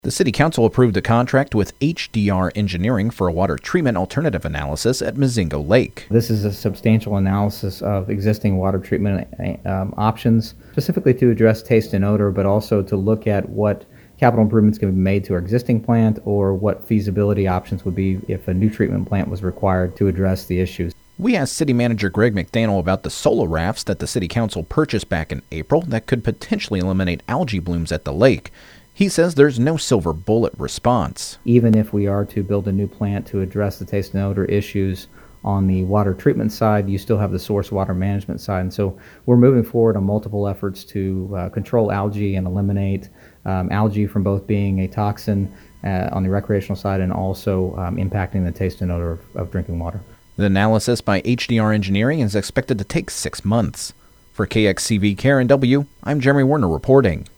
The City Council approved a contract with HDR Engineering for a water treatment alternative analysis at Mazingo Lake. This is a substantial analysis of existing water treatment options, specifically to address taste and odor, but also to look at what capital improvements can be made to our existing plant or what feasibility options would be if a new treatment plant was required to address the issues. We asked City Manager Greg McDaniel about the solar rafts that the City Council purchased back in April that could potentially eliminate algae blooms at the lake. He says there's no silver bullet response. Even if we are to build a new plant to address the taste and odor issues on the water treatment side, you still have the source water management side. And so we're moving forward on multiple efforts to control algae and eliminate algae from both being a toxin on the recreational side and also impacting the taste and odor of drinking water. The analysis by HDR Engineering is expected to take 6 months. For KXCV KRNW, I'm Jeremy Werner reporting.